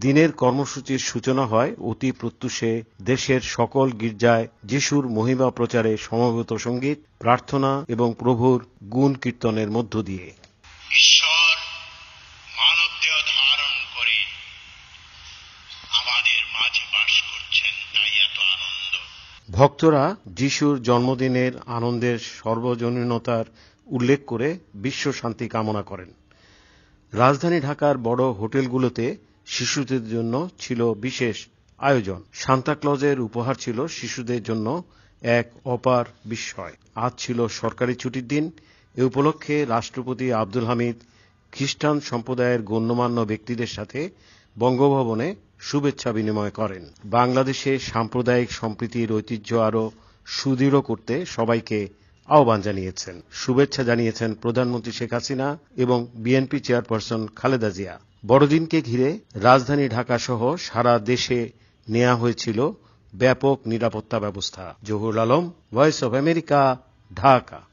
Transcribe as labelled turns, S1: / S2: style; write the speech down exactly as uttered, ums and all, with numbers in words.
S1: দিনের কর্মসূচির সূচনা হয় অতি প্রত্যুষে দেশের সকল গির্জায় যিশুর মহিমা প্রচারে সমবেত সঙ্গীত, প্রার্থনা এবং প্রভুর গুণ কীর্তনের মধ্য দিয়ে।
S2: ঈশ্বর মানবদেহ ধারণ করে আমাদের মাঝে বাস করছেন, তাই এত আনন্দ।
S1: ভক্তরা যিশুর জন্মদিনের আনন্দের সর্বজনীনতার উল্লেখ করে বিশ্ব শান্তি কামনা করেন। রাজধানী ঢাকার বড় হোটেলগুলোতে শিশুদের জন্য ছিল বিশেষ আয়োজন। সান্তা ক্লজের উপহার ছিল শিশুদের জন্য এক অপার বিস্ময়। আজ ছিল সরকারি ছুটির দিন। এ উপলক্ষে রাষ্ট্রপতি আব্দুল হামিদ খ্রিস্টান সম্প্রদায়ের গণ্যমান্য ব্যক্তিদের সাথে বঙ্গভবনে শুভেচ্ছা বিনিময় করেন। বাংলাদেশে সাম্প্রদায়িক সম্প্রীতির ঐতিহ্য আরও সুদৃঢ় করতে সবাইকে আহ্বান জানিয়েছেন। শুভেচ্ছা জানিয়েছেন প্রধানমন্ত্রী শেখ হাসিনা এবং বিএনপি চেয়ারপারসন খালেদা জিয়া। বড়দিনকে ঘিরে রাজধানী ঢাকা সহ সারা দেশে নেওয়া হয়েছিল ব্যাপক নিরাপত্তা ব্যবস্থা। Jahurul Alam, voice of America, Dhaka.